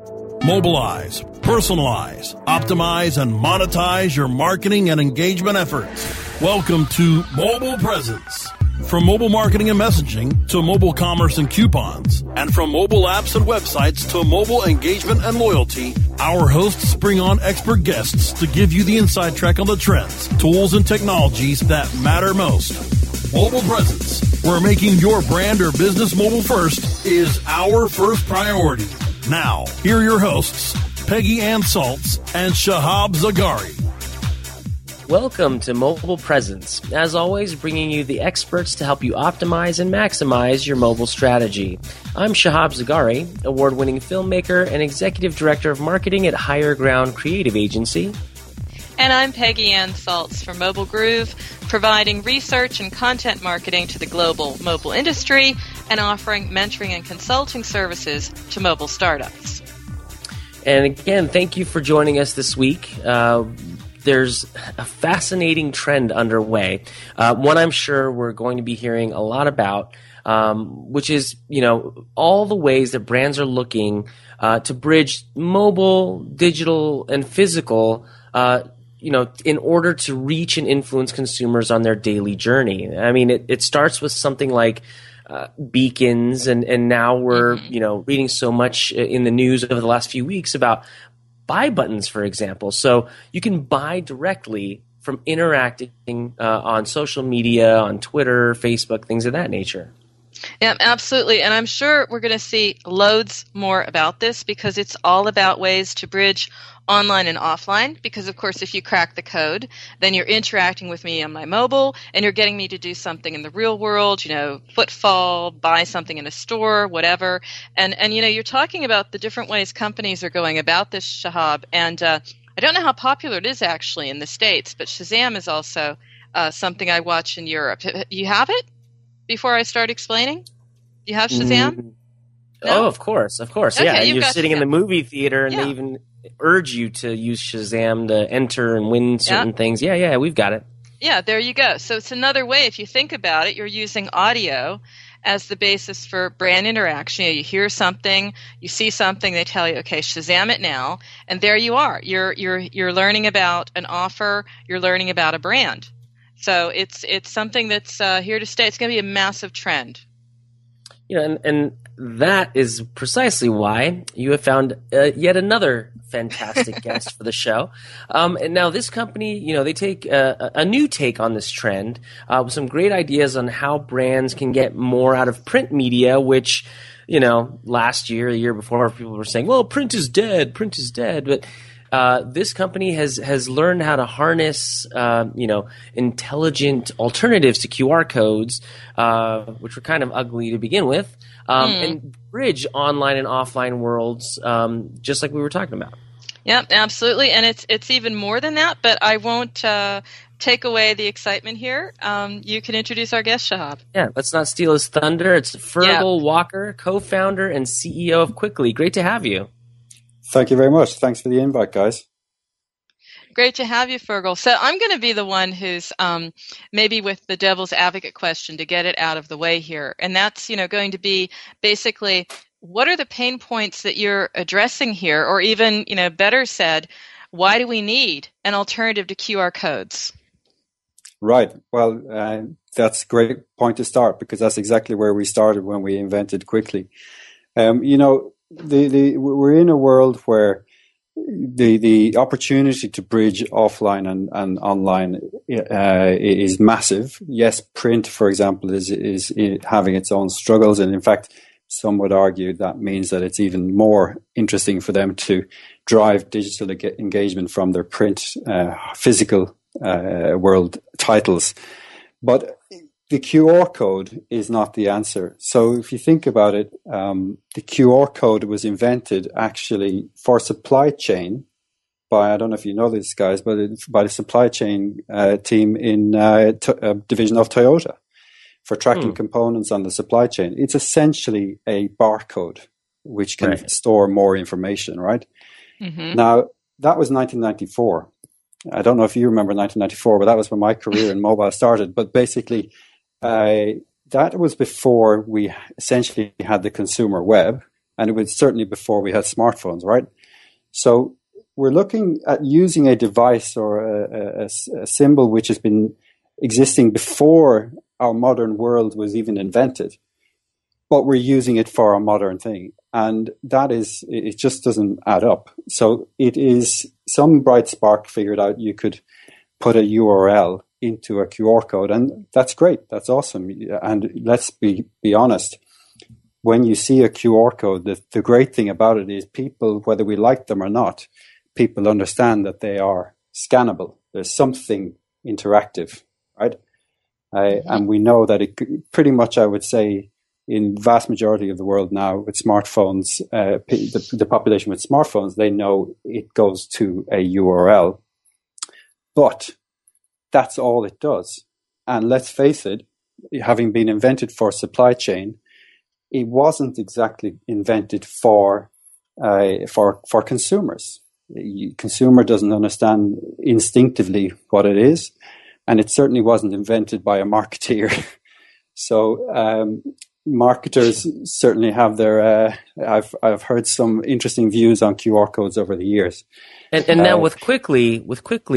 Mobilize, personalize, optimize, and monetize your marketing and engagement efforts. Welcome to Mobile Presence. From mobile marketing and messaging to mobile commerce and coupons, and from mobile apps and websites to mobile engagement and loyalty, our hosts bring on expert guests to give you the inside track on the trends, tools, and technologies that matter most. Mobile Presence, where making your brand or business mobile first is our first priority. Now, here are your hosts, Peggy Ann Saltz and Shahab Zagari. Welcome to Mobile Presence. As always, bringing you the experts to help you optimize and maximize your mobile strategy. I'm Shahab Zagari, award-winning filmmaker and executive director of marketing at Higher Ground Creative Agency. And I'm Peggy Ann Saltz from Mobile Groove, providing research and content marketing to the global mobile industry and offering mentoring and consulting services to mobile startups. And again, thank you for joining us this week. There's a fascinating trend underway, one I'm sure we're going to be hearing a lot about, which is, all the ways that brands are looking to bridge mobile, digital, and physical, in order to reach and influence consumers on their daily journey. I mean, it starts with something like beacons, and now we're, reading so much in the news over the last few weeks about buy buttons, for example. So you can buy directly from interacting on social media, on Twitter, Facebook, things of that nature. Yeah, absolutely. And I'm sure we're going to see loads more about this because it's all about ways to bridge online and offline. Because, of course, if you crack the code, then you're interacting with me on my mobile and you're getting me to do something in the real world, footfall, buy something in a store, whatever. And you're talking about the different ways companies are going about this, Shahab. And I don't know how popular it is actually in the States, but Shazam is also something I watch in Europe. You have it? Before I start explaining? You have Shazam? No? Oh, of course. Okay, yeah, you're sitting Shazam in the movie theater and they even urge you to use Shazam to enter and win certain things. Yeah, we've got it. Yeah, there you go. So it's another way, if you think about it, you're using audio as the basis for brand interaction. You hear something, you see something, they tell you, okay, Shazam it now, and there you are. You're learning about an offer, you're learning about a brand. So it's something that's here to stay. It's going to be a massive trend. And that is precisely why you have found yet another fantastic guest for the show. And now this company, they take a new take on this trend with some great ideas on how brands can get more out of print media, which, last year, the year before, people were saying, well, print is dead. But this company has learned how to harness, intelligent alternatives to QR codes, which were kind of ugly to begin with, and bridge online and offline worlds, just like we were talking about. Yeah, absolutely, and it's even more than that. But I won't take away the excitement here. You can introduce our guest, Shahab. Yeah, let's not steal his thunder. It's Fergal Walker, co-founder and CEO of Quickly. Great to have you. Thank you very much. Thanks for the invite, guys. Great to have you, Fergal. So I'm going to be the one who's maybe with the devil's advocate question to get it out of the way here. And that's, going to be basically, what are the pain points that you're addressing here? Or even, better said, why do we need an alternative to QR codes? Right. Well, that's a great point to start because that's exactly where we started when we invented Quickly. We're in a world where the opportunity to bridge offline and online is massive. Yes, print, for example, is having its own struggles, and in fact, some would argue that means that it's even more interesting for them to drive digital engagement from their print, physical world titles. But the QR code is not the answer. So if you think about it, the QR code was invented actually for supply chain by, I don't know if you know this, guys, but by the supply chain team in division of Toyota for tracking components on the supply chain. It's essentially a barcode which can store more information, right? Mm-hmm. Now, that was 1994. I don't know if you remember 1994, but that was when my career in mobile started. But basically, that was before we essentially had the consumer web. And it was certainly before we had smartphones, right? So we're looking at using a device or a symbol which has been existing before our modern world was even invented, but we're using it for a modern thing. And it just doesn't add up. So it is, some bright spark figured out you could put a URL into a QR code, and that's great. That's awesome. And let's be honest. When you see a QR code, the great thing about it is people, whether we like them or not, people understand that they are scannable. There's something interactive, right? And we know that it pretty much, I would say, in vast majority of the world now with smartphones, the population with smartphones, they know it goes to a URL. But that's all it does. And let's face it, having been invented for supply chain, it wasn't exactly invented for consumers. Consumer doesn't understand instinctively what it is, and it certainly wasn't invented by a marketeer. So marketers certainly have their. I've heard some interesting views on QR codes over the years. And now with Quickly,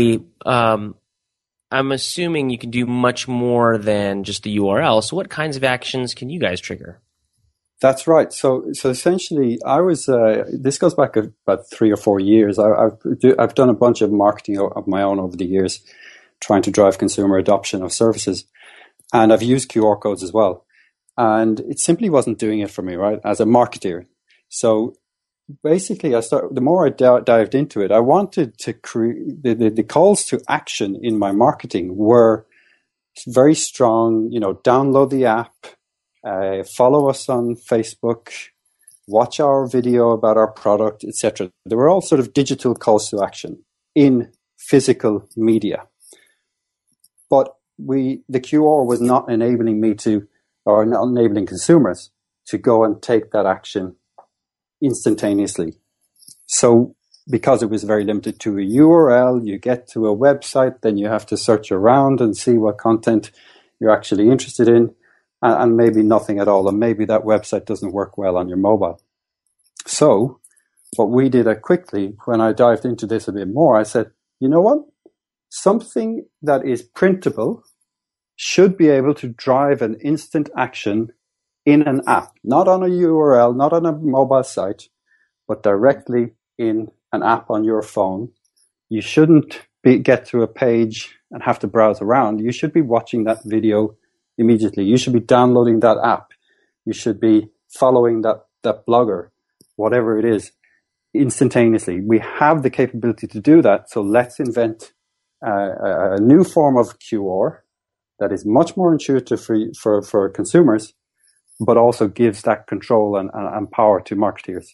I'm assuming you can do much more than just the URL. So what kinds of actions can you guys trigger? That's right. So essentially, I was. This goes back about 3 or 4 years. I've done a bunch of marketing of my own over the years, trying to drive consumer adoption of services, and I've used QR codes as well. And it simply wasn't doing it for me, right? As a marketer. So basically, the more I dived into it, I wanted to create the calls to action in my marketing were very strong. Download the app. Follow us on Facebook, watch our video about our product, etc. They were all sort of digital calls to action in physical media. But the QR was not enabling me to, or not enabling consumers to go and take that action instantaneously. So because it was very limited to a URL, you get to a website, then you have to search around and see what content you're actually interested in. And maybe nothing at all, and maybe that website doesn't work well on your mobile. So what we did Quickly, when I dived into this a bit more, I said, you know what? Something that is printable should be able to drive an instant action in an app, not on a URL, not on a mobile site, but directly in an app on your phone. You shouldn't get to a page and have to browse around. You should be watching that video immediately. You should be downloading that app. You should be following that blogger, whatever it is, instantaneously. We have the capability to do that. So let's invent a new form of QR that is much more intuitive for consumers, but also gives that control and power to marketeers.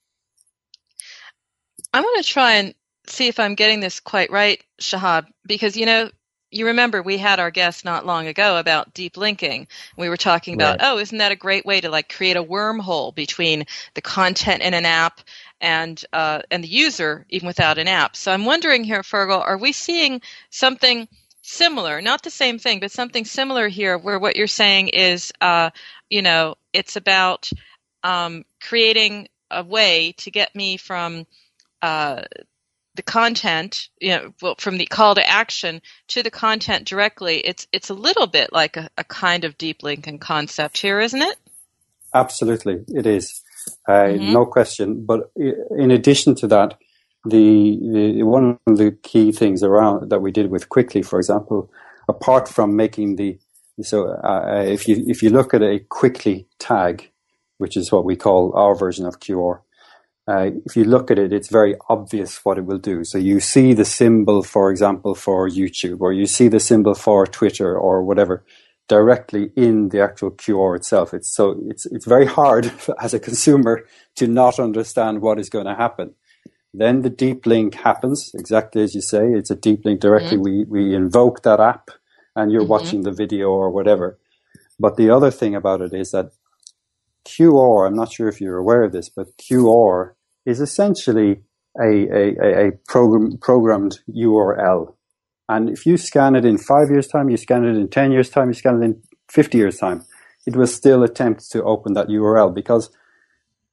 I want to try and see if I'm getting this quite right, Shahab, because, you remember we had our guest not long ago about deep linking. We were talking about, isn't that a great way to create a wormhole between the content in an app and the user, even without an app? So I'm wondering here, Fergal, are we seeing something similar, not the same thing, but something similar here, where what you're saying is, it's about creating a way to get me from the content, from the call to action to the content directly. It's a little bit like a kind of deep linking concept here, isn't it? Absolutely, it is. No question. But in addition to that, the one of the key things around that we did with Quickly, for example, apart from making if you look at a Quickly tag, which is what we call our version of QR. If you look at it, it's very obvious what it will do. So you see the symbol, for example, for YouTube, or you see the symbol for Twitter or whatever directly in the actual QR itself. It's very hard as a consumer to not understand what is going to happen. Then the deep link happens, exactly as you say. It's a deep link directly. Mm-hmm. We invoke that app and you're watching the video or whatever. But the other thing about it is that QR, I'm not sure if you're aware of this, but QR is essentially a programmed URL. And if you scan it in 5 years' time, you scan it in 10 years' time, you scan it in 50 years' time, it will still attempt to open that URL because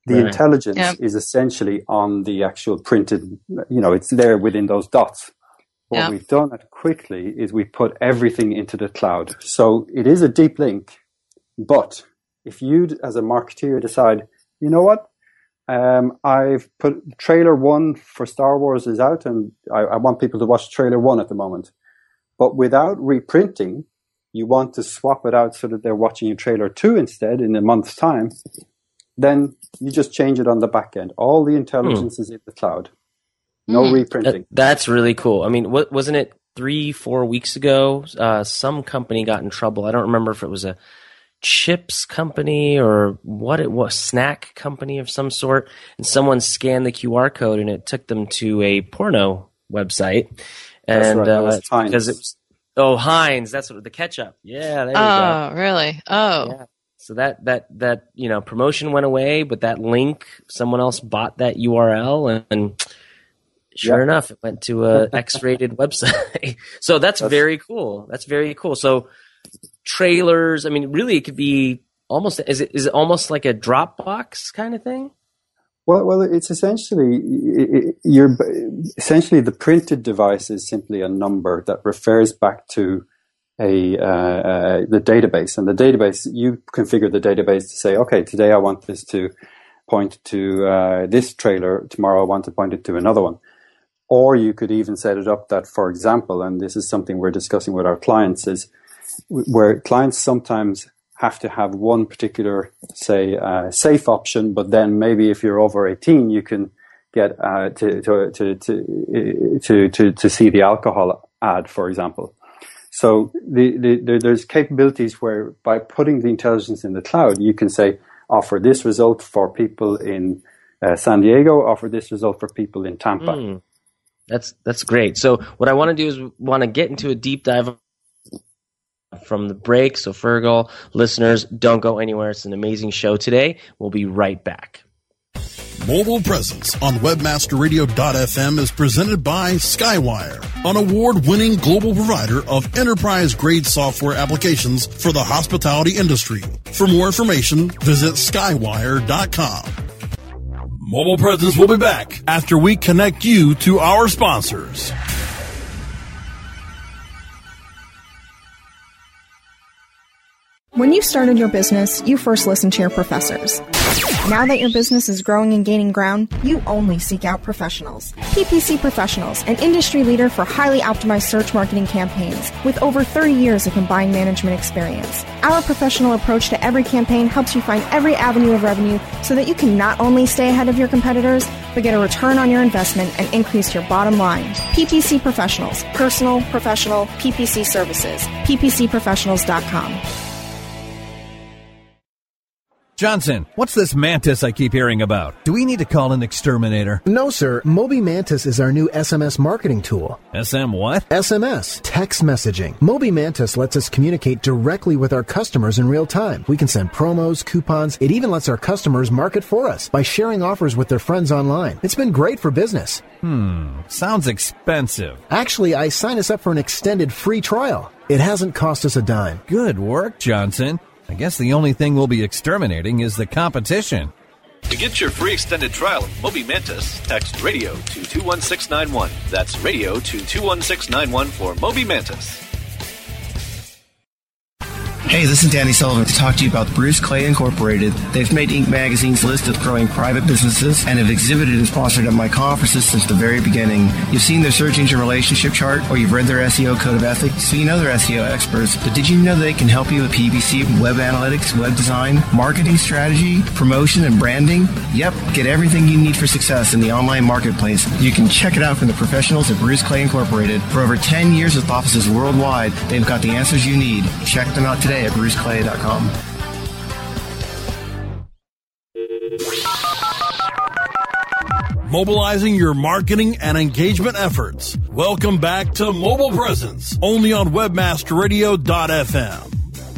The intelligence is essentially on the actual printed, it's there within those dots. What we've done quickly is we put everything into the cloud. So it is a deep link, but if you as a marketeer decide, you know what, I've put trailer 1 for Star Wars is out and I want people to watch trailer 1 at the moment. But without reprinting, you want to swap it out so that they're watching trailer 2 instead in a month's time, then you just change it on the back end. All the intelligence is in the cloud. No reprinting. That's really cool. I mean, wasn't it 3-4 weeks ago? Some company got in trouble. I don't remember if it was a chips company or what it was, snack company of some sort. And someone scanned the QR code and it took them to a porno website. And that's right. because it was Heinz. That's what the ketchup. Yeah. There you go. Oh, really? Oh. Yeah. So that promotion went away, but that link, someone else bought that URL, and sure enough, it went to a X-rated website. So that's very cool. That's very cool. So trailers, I mean, really, it could be almost. Is it almost like a Dropbox kind of thing? Well, it's essentially the printed device is simply a number that refers back to the database, and the database, you configure the database to say, okay, today I want this to point to this trailer, tomorrow I want to point it to another one. Or you could even set it up that, for example, and this is something we're discussing with our clients, is where clients sometimes have to have one particular, say, safe option, but then maybe if you're over 18, you can get to see the alcohol ad, for example. So there's capabilities where by putting the intelligence in the cloud, you can say, offer this result for people in San Diego, offer this result for people in Tampa. That's great. So what I want to do is want to get into a deep dive from the break. So Fergal, listeners, don't go anywhere. It's an amazing show today. We'll be right back. Mobile Presence on webmasterradio.fm is presented by Skywire, an award-winning global provider of enterprise-grade software applications for the hospitality industry. For more information, visit skywire.com. Mobile Presence will be back after we connect you to our sponsors. When you started your business, you first listened to your professors. Now that your business is growing and gaining ground, you only seek out professionals. PPC Professionals, an industry leader for highly optimized search marketing campaigns with over 30 years of combined management experience. Our professional approach to every campaign helps you find every avenue of revenue so that you can not only stay ahead of your competitors, but get a return on your investment and increase your bottom line. PPC Professionals, personal, professional, PPC services. PPCprofessionals.com. Johnson, what's this Mantis I keep hearing about? Do we need to call an exterminator? No, sir. Moby Mantis is our new SMS marketing tool. SM what? SMS, text messaging. Moby Mantis lets us communicate directly with our customers in real time. We can send promos, coupons. It even lets our customers market for us by sharing offers with their friends online. It's been great for business. Sounds expensive. Actually, I signed us up for an extended free trial. It hasn't cost us a dime. Good work, Johnson. I guess the only thing we'll be exterminating is the competition. To get your free extended trial of Moby Mantis, text radio to 21691. That's radio to 21691 for Moby Mantis. Hey, this is Danny Sullivan to talk to you about Bruce Clay Incorporated. They've made Inc. Magazine's list of growing private businesses and have exhibited and sponsored at my conferences since the very beginning. You've seen their search engine relationship chart, or you've read their SEO code of ethics, so you know they're SEO experts. But did you know they can help you with PPC, web analytics, web design, marketing strategy, promotion, and branding? Yep, get everything you need for success in the online marketplace. You can check it out from the professionals at Bruce Clay Incorporated. For over 10 years with offices worldwide, they've got the answers you need. Check them out today at bruceclay.com. Mobilizing your marketing and engagement efforts. Welcome back to Mobile Presence, only on webmasterradio.fm.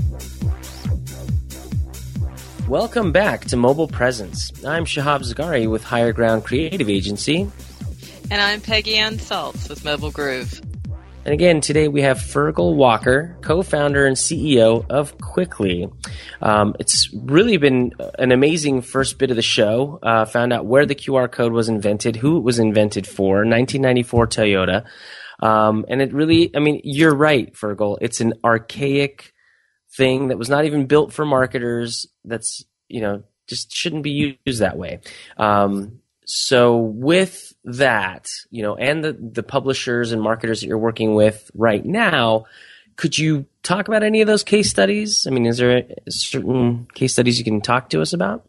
Welcome back to Mobile Presence. I'm Shahab Zagari with Higher Ground Creative Agency. And I'm Peggy Ann Saltz with Mobile Groove. And again, today we have Fergal Walker, co-founder and CEO of Quickly. It's really been an amazing first bit of the show. Found out where the QR code was invented, who it was invented for, 1994 Toyota. And it really, I mean, you're right, Fergal. It's an archaic thing that was not even built for marketers. That's, just shouldn't be used that way. So with that, and the publishers and marketers that you're working with right now, could you talk about any of those case studies? I mean, is there certain case studies you can talk to us about?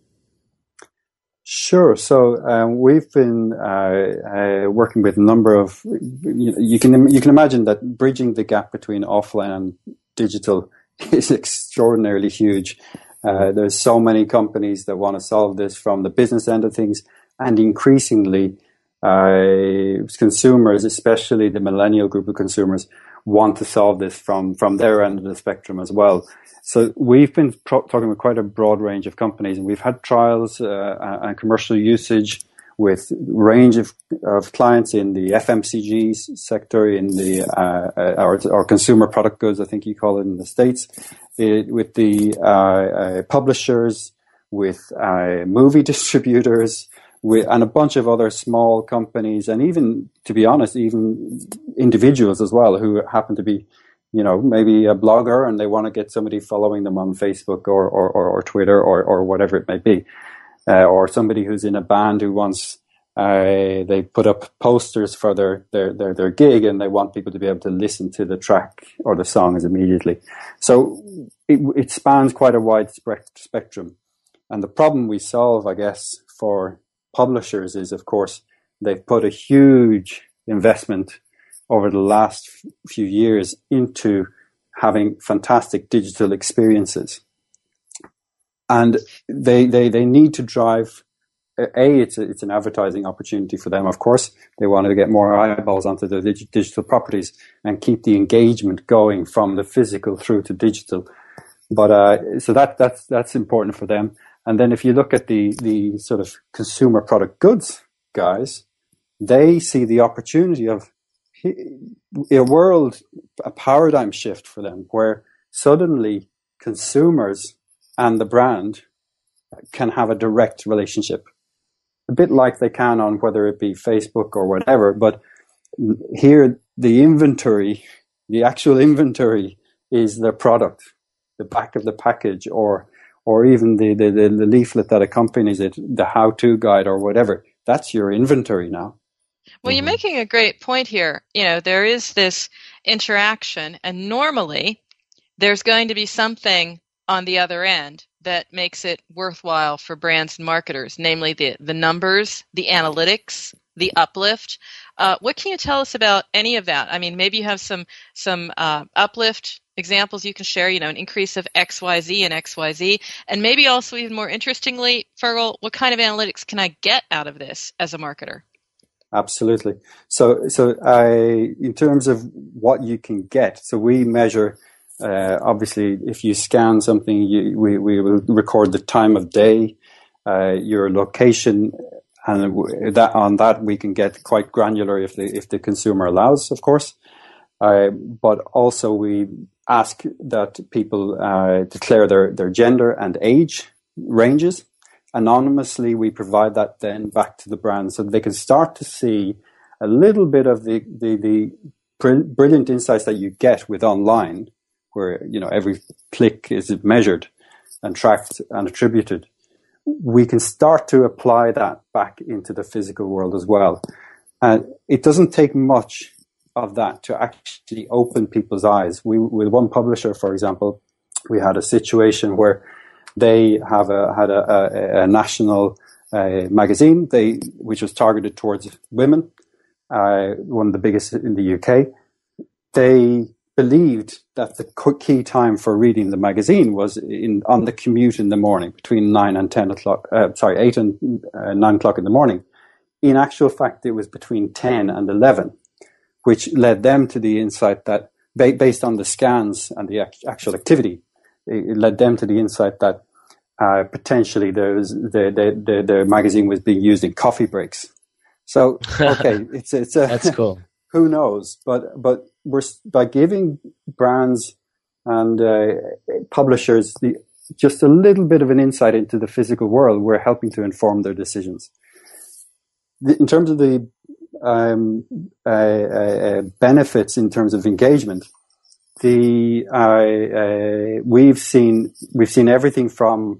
Sure. So we've been working with a number of. You can imagine that bridging the gap between offline and digital is extraordinarily huge. There's so many companies that want to solve this from the business end of things, and increasingly, consumers, especially the millennial group of consumers, want to solve this from their end of the spectrum as well. So we've been talking with quite a broad range of companies, and we've had trials and commercial usage with a range of clients in the FMCG sector, in the or consumer product goods, I think you call it in the States, with the publishers, with movie distributors, and a bunch of other small companies, and even, to be honest, even individuals as well who happen to be, maybe a blogger and they want to get somebody following them on Facebook or Twitter or whatever it may be, or somebody who's in a band who wants they put up posters for their gig and they want people to be able to listen to the track or the songs immediately. So it spans quite a wide spectrum, and the problem we solve, I guess, for publishers is, of course, they've put a huge investment over the last few years into having fantastic digital experiences. And they need to drive, it's an advertising opportunity for them, of course. They want to get more eyeballs onto the digital properties and keep the engagement going from the physical through to digital. But so that's important for them. And then if you look at the sort of consumer product goods guys, they see the opportunity of a paradigm shift for them, where suddenly consumers and the brand can have a direct relationship, a bit like they can on whether it be Facebook or whatever. But here, the actual inventory is their product, the back of the package, or even the leaflet that accompanies it, the how-to guide or whatever. That's your inventory now. Well, you're making a great point here. There is this interaction, and normally there's going to be something on the other end that makes it worthwhile for brands and marketers, namely the numbers, the analytics, the uplift. What can you tell us about any of that? I mean, maybe you have some uplift examples you can share, an increase of XYZ and XYZ, and maybe also even more interestingly, Fergal, what kind of analytics can I get out of this as a marketer? Absolutely. So in terms of what you can get, so we measure, obviously, if you scan something, we will record the time of day, your location, and that we can get quite granular if the consumer allows, of course. But also we ask that people declare their gender and age ranges. Anonymously, we provide that then back to the brand so they can start to see a little bit of the brilliant insights that you get with online, where every click is measured and tracked and attributed. We can start to apply that back into the physical world as well. And it doesn't take much of that to actually open people's eyes. With one publisher, for example, we had a situation where they had a national magazine which was targeted towards women, one of the biggest in the UK. They believed that the key time for reading the magazine was on the commute in the morning, between 9 and 10 o'clock. 8 and 9 o'clock in the morning. In actual fact, it was between 10 and 11, which led them to the insight that, based on the scans and the actual activity, it led them to the insight that potentially the magazine was being used in coffee breaks. So, okay, it's that's cool. who knows? But we're by giving brands and publishers just a little bit of an insight into the physical world, we're helping to inform their decisions. In terms of the benefits in terms of engagement, we've seen everything from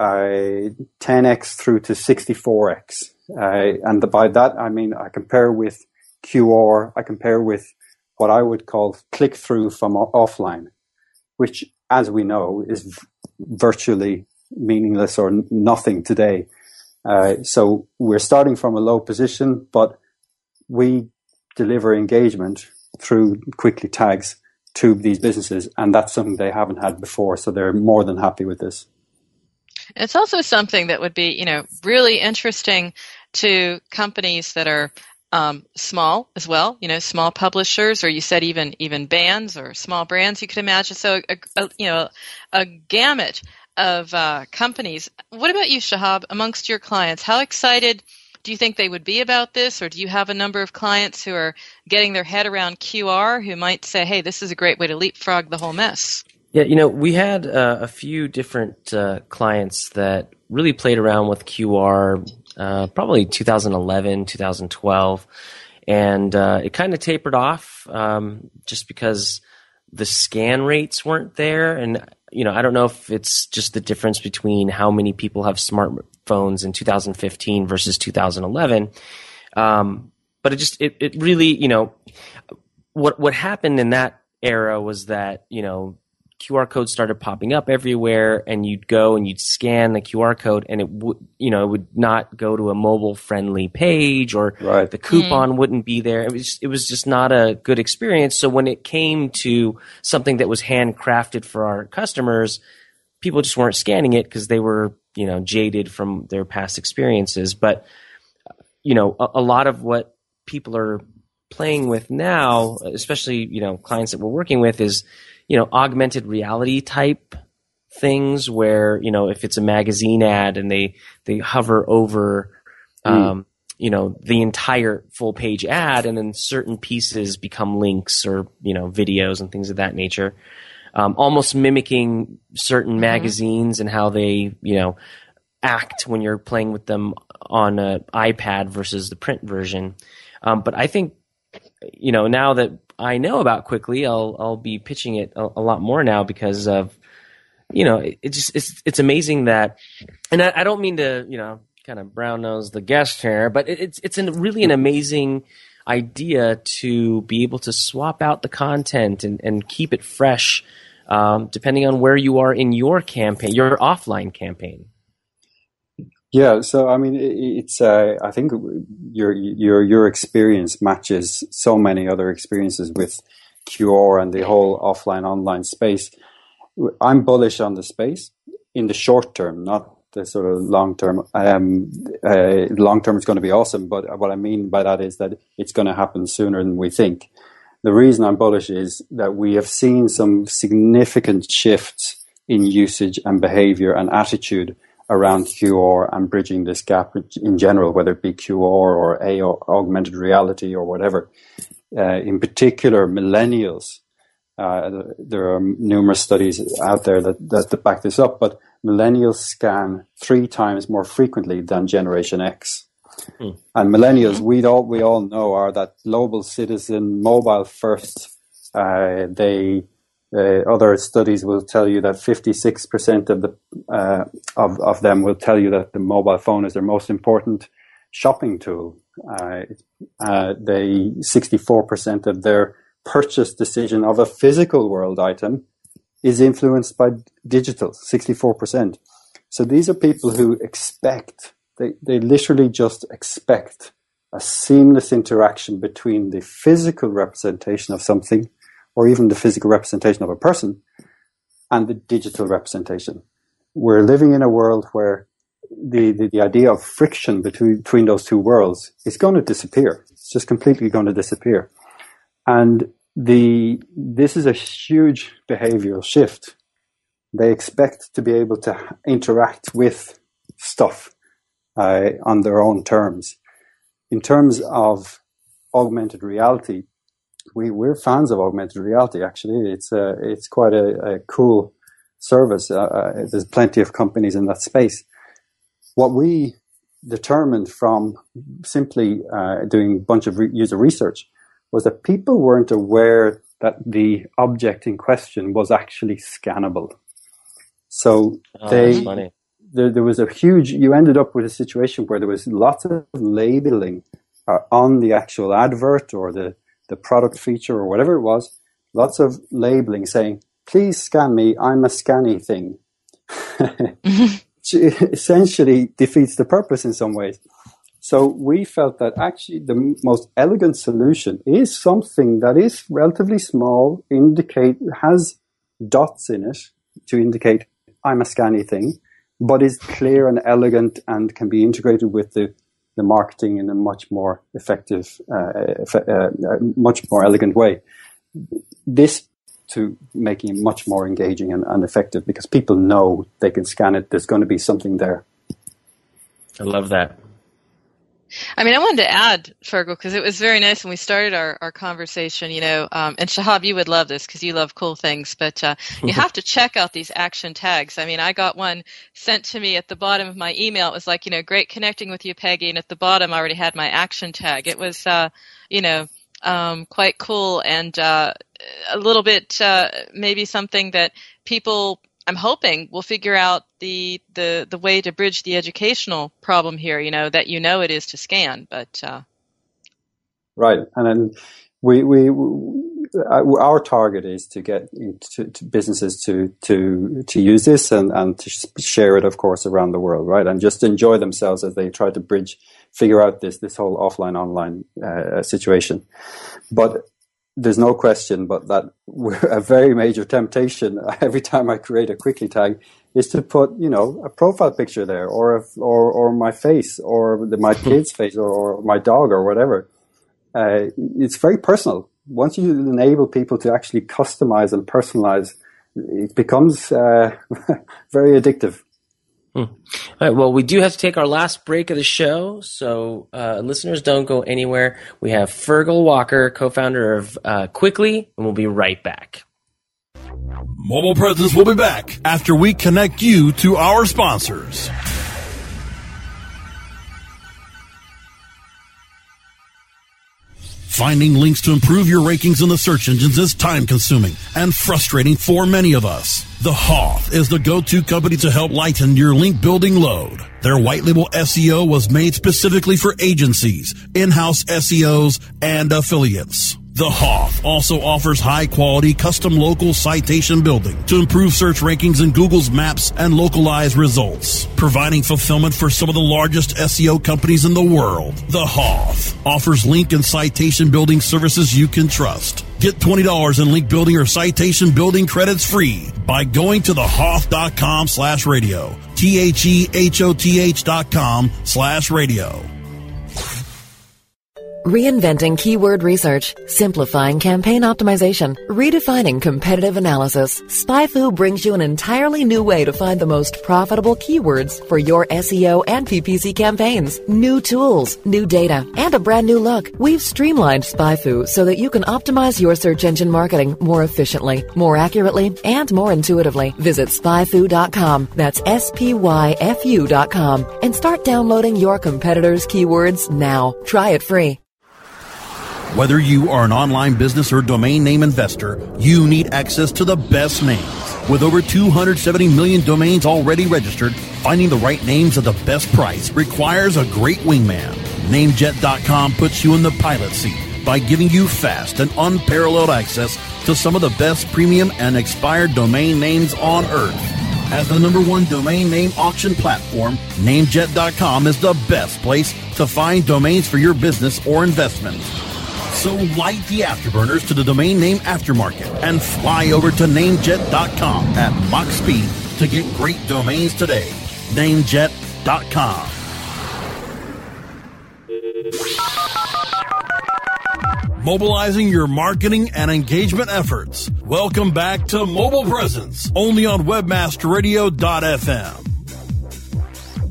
10x through to 64x, and by that I mean I compare with QR, I compare with what I would call click-through from offline, which, as we know, is virtually meaningless or nothing today. So we're starting from a low position, but we deliver engagement through Quickly tags to these businesses, and that's something they haven't had before, so they're more than happy with this. It's also something that would be, really interesting to companies that are small as well, small publishers, or you said even bands or small brands. You could imagine a gamut of companies. What about you, Shahab? Amongst your clients, how excited do you think they would be about this, or do you have a number of clients who are getting their head around QR who might say, "Hey, this is a great way to leapfrog the whole mess"? Yeah, we had a few different clients that really played around with QR. Probably 2011, 2012, and it kind of tapered off just because the scan rates weren't there. And I don't know if it's just the difference between how many people have smartphones in 2015 versus 2011, but it really, what happened in that era was that QR codes started popping up everywhere, and you'd go and you'd scan the QR code, and it would not go to a mobile friendly page, or the coupon wouldn't be there. It was just not a good experience. So when it came to something that was handcrafted for our customers, people just weren't scanning it because they were, jaded from their past experiences. But, a lot of what people are playing with now, especially, clients that we're working with, is augmented reality type things where, if it's a magazine ad and they hover over, the entire full page ad, and then certain pieces become links or, videos and things of that nature, almost mimicking certain magazines and how they, act when you're playing with them on an iPad versus the print version. But I think, now that I know about Quickly, I'll be pitching it a lot more now because of, it's amazing that, and I don't mean to, kind of brown nose the guest here, but it's really an amazing idea to be able to swap out the content and keep it fresh, depending on where you are in your campaign, your offline campaign. Yeah, so I mean, it's I think your experience matches so many other experiences with QR and the whole offline online space. I'm bullish on the space in the short term, not the sort of long term. Long term is going to be awesome, but what I mean by that is that it's going to happen sooner than we think. The reason I'm bullish is that we have seen some significant shifts in usage and behavior and attitude around QR and bridging this gap in general, whether it be QR or augmented reality or whatever. In particular, millennials. There are numerous studies out there that back this up, but millennials scan 3 times more frequently than Generation X. And millennials, we all know, are that global citizen, mobile first. Other studies will tell you that 56% of them will tell you that the mobile phone is their most important shopping tool. 64% of their purchase decision of a physical world item is influenced by digital. 64%. So these are people who expect. They literally just expect a seamless interaction between the physical representation of something, or even the physical representation of a person, and the digital representation. We're living in a world where the idea of friction between those two worlds is going to disappear. It's just completely going to disappear. And this is a huge behavioral shift. They expect to be able to interact with stuff on their own terms. In terms of augmented reality, we're fans of augmented reality. Actually, it's quite a cool service. There's plenty of companies in that space. What we determined from simply doing a bunch of user research was that people weren't aware that the object in question was actually scannable. So that's funny. There was a huge, you ended up with a situation where there was lots of labeling on the actual advert or the product feature or whatever it was, lots of labeling saying, please scan me, I'm a scanny thing. Which essentially defeats the purpose in some ways. So we felt that actually the most elegant solution is something that is relatively small, has dots in it to indicate I'm a scanny thing, but is clear and elegant and can be integrated with the marketing in a much more effective, much more elegant way. This to making it much more engaging and effective because people know they can scan it. There's going to be something there. I love that. I mean, I wanted to add, Fergal, because it was very nice when we started our conversation, and Shahab, you would love this because you love cool things, but you have to check out these action tags. I mean, I got one sent to me at the bottom of my email. It was like, great connecting with you, Peggy, and at the bottom I already had my action tag. It was, quite cool and a little bit maybe something that people, I'm hoping, will figure out the way to bridge the educational problem here, that it is to scan. But right. And then our target is to get to businesses to use this and to share it, of course, around the world, right? And just enjoy themselves as they try to figure out this whole offline-online situation. But there's no question but that a very major temptation every time I create a Quickly tag is to put, a profile picture there or my face or my kid's face or my dog or whatever. It's very personal. Once you enable people to actually customize and personalize, it becomes very addictive. All right, well, we do have to take our last break of the show, so listeners, don't go anywhere. We have Fergal Walker, co-founder of Quickly, and we'll be right back. Mobile Presence will be back after we connect you to our sponsors. Finding links to improve your rankings in the search engines is time-consuming and frustrating for many of us. The Hoth is the go-to company to help lighten your link building load. Their white label SEO was made specifically for agencies, in-house SEOs, and affiliates. The Hoth also offers high-quality custom local citation building to improve search rankings in Google's maps and localized results, providing fulfillment for some of the largest SEO companies in the world. The Hoth offers link and citation building services you can trust. Get $20 in link building or citation building credits free by going to thehoth.com/radio. TheHoth.com/radio. Reinventing keyword research, simplifying campaign optimization, redefining competitive analysis. SpyFu brings you an entirely new way to find the most profitable keywords for your SEO and PPC campaigns. New tools, new data, and a brand new look. We've streamlined SpyFu so that you can optimize your search engine marketing more efficiently, more accurately, and more intuitively. Visit SpyFu.com. That's SPYFU.com and start downloading your competitors' keywords now. Try it free. Whether you are an online business or domain name investor, you need access to the best names. With over 270 million domains already registered, finding the right names at the best price requires a great wingman. Namejet.com puts you in the pilot seat by giving you fast and unparalleled access to some of the best premium and expired domain names on earth. As the #1 domain name auction platform, Namejet.com is the best place to find domains for your business or investment. So light the afterburners to the domain name aftermarket and fly over to Namejet.com at Mach speed to get great domains today. Namejet.com. Mobilizing your marketing and engagement efforts. Welcome back to Mobile Presence, only on webmasterradio.fm.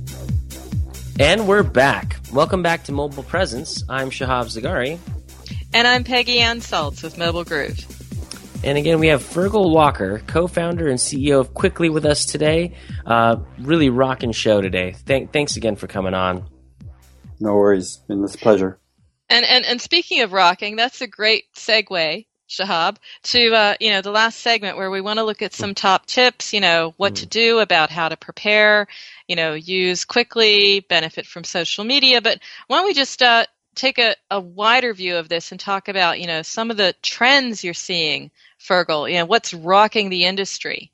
And we're back. Welcome back to Mobile Presence. I'm Shahab Zagari. And I'm Peggy Ann Saltz with Mobile Groove. And again, we have Fergal Walker, co-founder and CEO of Quickly, with us today. Really rocking show today. Thanks again for coming on. No worries. It's a pleasure. And speaking of rocking, that's a great segue, Shahab, to the last segment where we want to look at some top tips, what to do about how to prepare, use Quickly, benefit from social media. But why don't we just take a wider view of this and talk about, some of the trends you're seeing, Fergal, what's rocking the industry?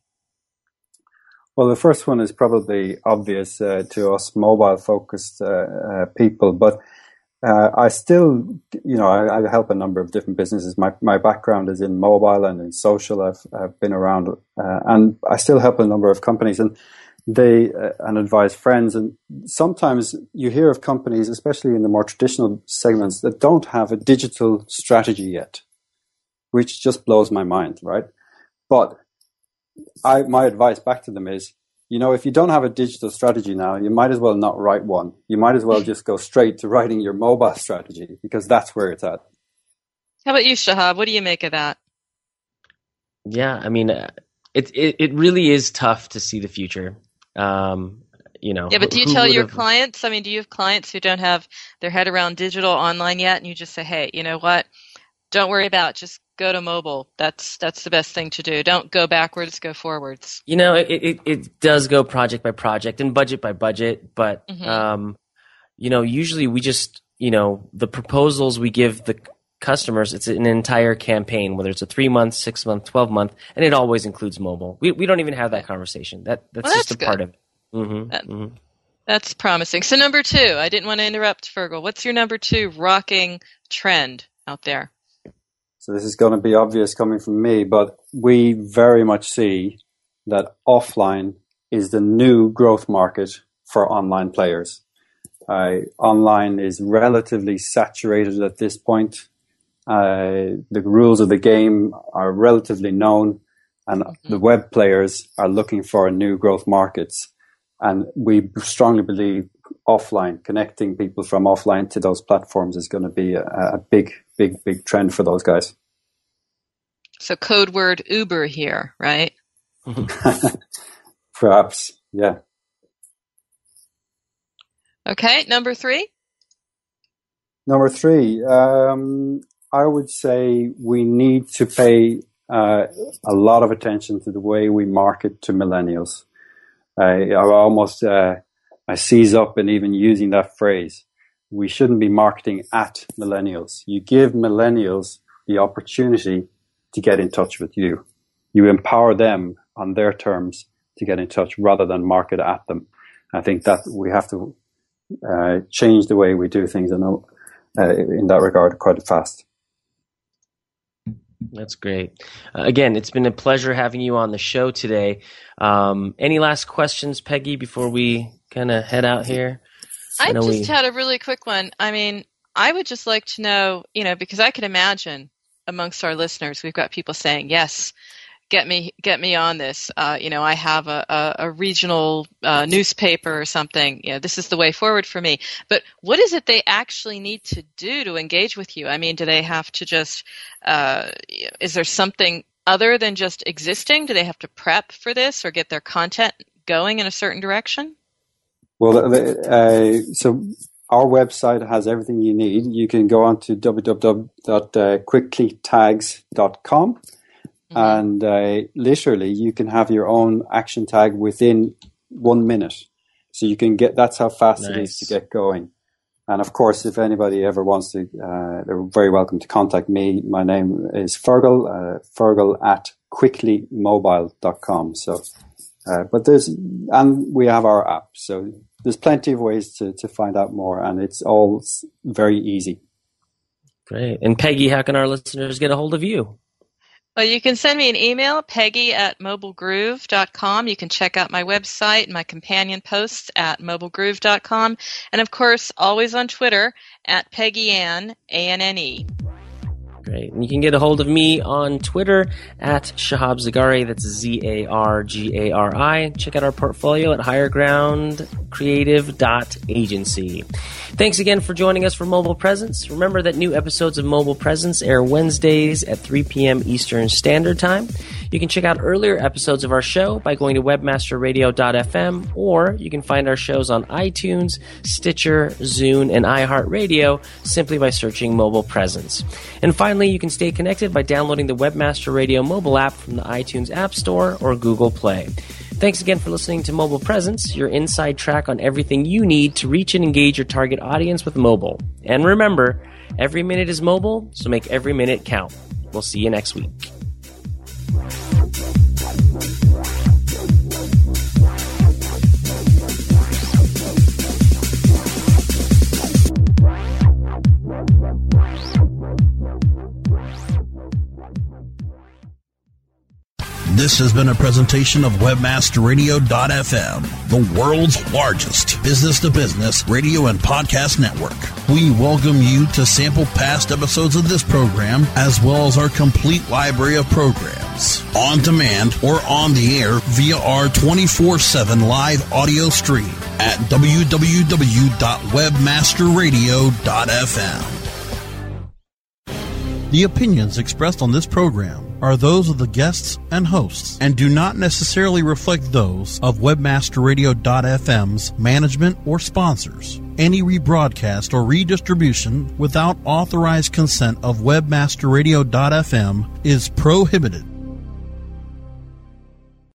Well, the first one is probably obvious to us mobile-focused people, but I still, I help a number of different businesses. My background is in mobile and in social. I've been around, and I still help a number of companies, and and advise friends. And sometimes you hear of companies, especially in the more traditional segments, that don't have a digital strategy yet, which just blows my mind, right? But my advice back to them is, if you don't have a digital strategy now, you might as well not write one. You might as well just go straight to writing your mobile strategy, because that's where it's at. How about you, Shahab? What do you make of that? Yeah, I mean, it really is tough to see the future. Yeah, but do you tell your clients? Do you have clients who don't have their head around digital online yet, and you just say, hey, you know what? Don't worry about it. Just go to mobile. That's the best thing to do. Don't go backwards, go forwards. It does go project by project and budget by budget, but usually we just, the proposals we give the customers, it's an entire campaign, whether it's a 3-month, 6-month, 12-month, and it always includes mobile. We don't even have that conversation. That's just a part of it. Mm-hmm. That's promising. So number 2, I didn't want to interrupt, Fergal. What's your number 2 rocking trend out there? So this is going to be obvious coming from me, but we very much see that offline is the new growth market for online players. Online is relatively saturated at this point. The rules of the game are relatively known, and the web players are looking for new growth markets. And we strongly believe offline, connecting people from offline to those platforms, is going to be a big trend for those guys. So code word Uber here, right? Perhaps, yeah. Okay, number 3? Number 3, I would say we need to pay a lot of attention to the way we market to millennials. I seize up in even using that phrase. We shouldn't be marketing at millennials. You give millennials the opportunity to get in touch with you. You empower them on their terms to get in touch rather than market at them. I think that we have to change the way we do things in that regard quite fast. That's great. Again, it's been a pleasure having you on the show today. Any last questions, Peggy, before we kind of head out here? I just had a really quick one. I would just like to know, because I can imagine amongst our listeners, we've got people saying, yes, get me on this. I have a regional newspaper or something. This is the way forward for me. But what is it they actually need to do to engage with you? Do they have to just, is there something other than just existing? Do they have to prep for this or get their content going in a certain direction? Well, so our website has everything you need. You can go on to www.quicklytags.com. And literally, you can have your own action tag within 1 minute. So you can get, that's how fast it is to get going. And of course, if anybody ever wants to, they're very welcome to contact me. My name is Fergal, fergal@quicklymobile.com. So, but and we have our app. So there's plenty of ways to find out more, and it's all very easy. Great. And Peggy, how can our listeners get a hold of you? Well, you can send me an email, peggy@mobilegroove.com. You can check out my website and my companion posts at mobilegroove.com. And, of course, always on Twitter, @PeggyAnn, ANNE. Great. And you can get a hold of me on Twitter at Shahab Zagari. That's Zargari. Check out our portfolio at highergroundcreative.agency. Thanks again for joining us for Mobile Presence. Remember that new episodes of Mobile Presence air Wednesdays at 3 p.m. Eastern Standard Time. You can check out earlier episodes of our show by going to webmasterradio.fm, or you can find our shows on iTunes, Stitcher, Zune, and iHeartRadio simply by searching Mobile Presence. And finally, you can stay connected by downloading the Webmaster Radio mobile app from the iTunes App Store or Google Play. Thanks again for listening to Mobile Presence, your inside track on everything you need to reach and engage your target audience with mobile. And remember, every minute is mobile, so make every minute count. We'll see you next week. This has been a presentation of WebmasterRadio.fm, the world's largest business-to-business radio and podcast network. We welcome you to sample past episodes of this program, as well as our complete library of programs, on demand or on the air via our 24/7 live audio stream at www.webmasterradio.fm. The opinions expressed on this program are those of the guests and hosts and do not necessarily reflect those of WebmasterRadio.fm's management or sponsors. Any rebroadcast or redistribution without authorized consent of WebmasterRadio.fm is prohibited.